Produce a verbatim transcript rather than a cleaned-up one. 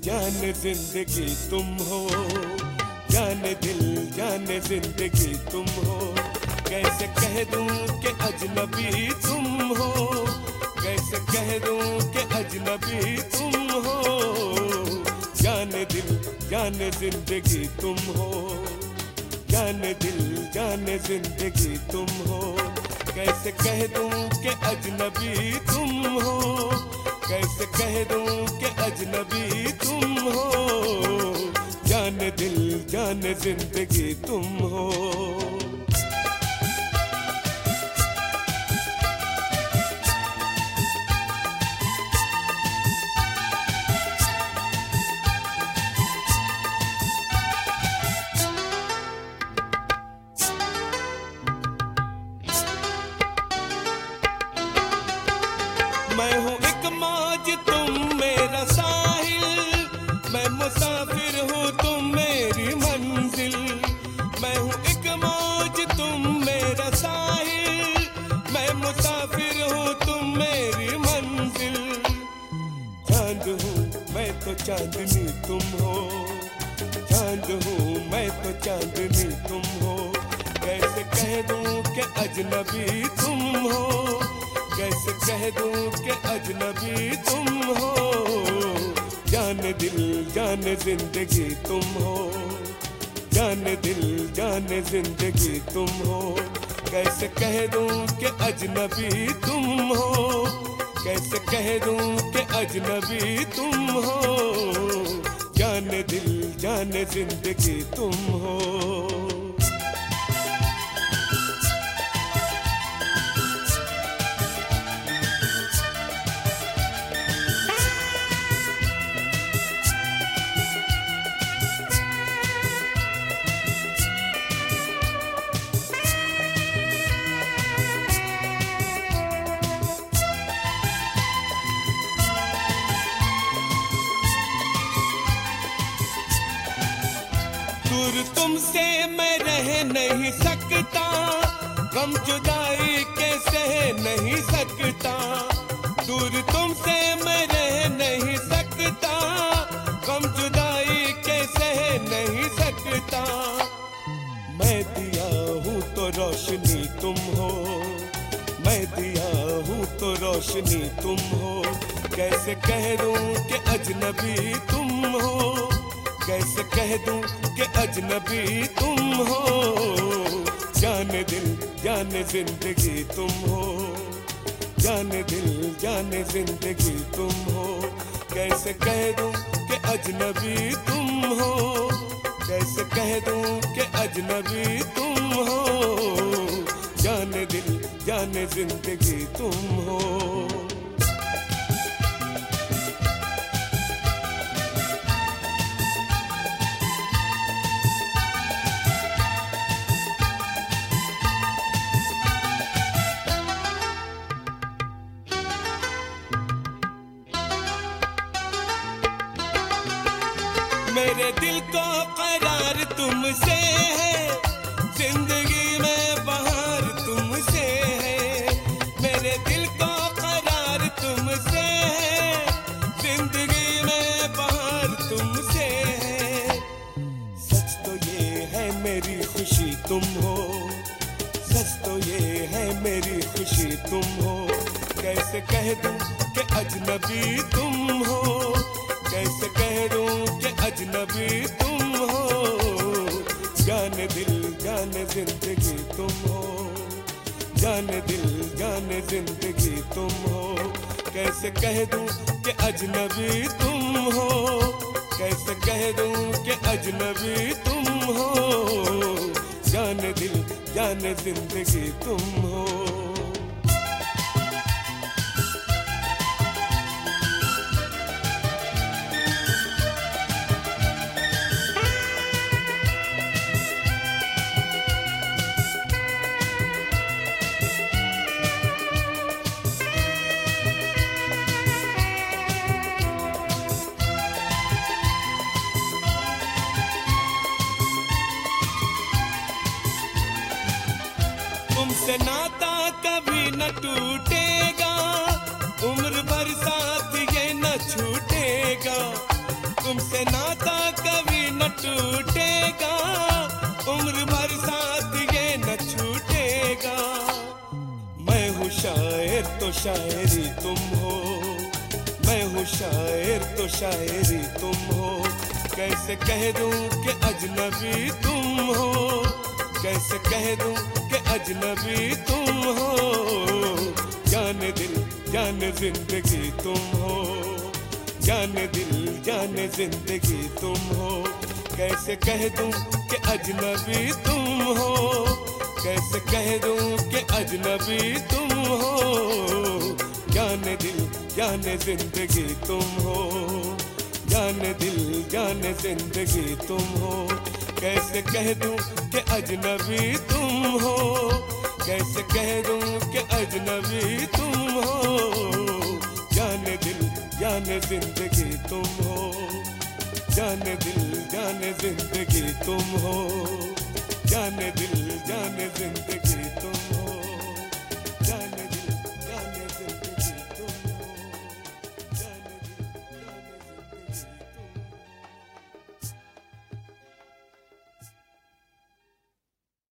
जान जिंदगी तुम हो, जान दिल जान जिंदगी तुम हो। कैसे कह दूं कि अजनबी तुम हो, कैसे कह दूं कि अजनबी तुम हो। जान दिल जान जिंदगी तुम हो, जान दिल जान जिंदगी तुम हो। कैसे कह दूं कि अजनबी तुम हो, कैसे कह दूं कि अजनबी तुम हो। जान दिल जान जिंदगी तुम हो। मैं हूँ एक मौज तुम मेरा साहिल, मैं मुसाफिर हूँ तुम मेरी मंजिल। मैं हूँ एक मौज तुम मेरा साहिल, मैं मुसाफिर हूँ तुम मेरी मंजिल। चांद हूँ मैं तो चांदनी तुम हो, चांद हूँ मैं तो चांदनी तुम हो। कैसे कह दूँ कि अजनबी तुम हो, कैसे कह दूं कि अजनबी तुम हो। जान दिल जान जिंदगी तुम हो, जान दिल जान जिंदगी तुम हो। कैसे कह दूं कि अजनबी तुम हो, कैसे कह दूं कि अजनबी तुम हो। जान दिल जान जिंदगी तुम हो। दूर तुमसे मैं रह नहीं सकता, गम जुदाई के सह नहीं सकता। दूर तुमसे मैं रह नहीं सकता, गम जुदाई के सह नहीं सकता। मैं दिया हूँ तो रोशनी तुम हो, मैं दिया हूँ तो रोशनी तुम हो। कैसे कह दूँ कि अजनबी तुम हो, कैसे कह दूं कि अजनबी तुम हो। जान दिल जान जिंदगी तुम हो, जान दिल जान जिंदगी तुम हो। कैसे कह दूं कि अजनबी तुम हो, कैसे कह दूं कि अजनबी तुम हो। जान दिल जान जिंदगी तुम हो। मेरे दिल को करार तुमसे है, जिंदगी में बहार तुमसे है। मेरे दिल को करार तुमसे है, जिंदगी में बहार तुमसे है। सच तो ये है मेरी खुशी तुम हो, सच तो ये है मेरी खुशी तुम हो। कैसे कह दूं कि अजनबी तुम हो, कैसे कह दूं कि अजनबी तुम हो। जान दिल जान जिंदगी तुम हो, जान दिल जान जिंदगी तुम हो। कैसे कह दूं कि अजनबी तुम हो, कैसे कह दूं कि अजनबी तुम हो। जान दिल जान जिंदगी तुम हो। तुमसे नाता कभी न टूटेगा, उम्र भर साथ ये न छूटेगा। तुमसे नाता कभी न टूटेगा, उम्र भर साथ ये न छूटेगा। मैं हूँ शायर तो शायरी तुम हो, मैं हूँ शायर तो शायरी तुम हो। कैसे कह दूं कि अजनबी तुम हो, कैसे कह दूं कि अजनबी तुम हो। जाने दिल जाने जिंदगी तुम हो, जाने दिल जाने जिंदगी तुम हो। कैसे कह दूं कि अजनबी तुम हो, कैसे कह दूं कि अजनबी तुम हो। जाने दिल जाने जिंदगी तुम हो, जाने दिल जाने जिंदगी तुम हो। कैसे कह दूं कि अजनबी तुम हो, कैसे कह दूं कि अजनबी तुम हो। जाने दिल जाने जिंदगी तुम हो, जाने दिल जाने जिंदगी तुम हो। जाने दिल जाने जिंदगी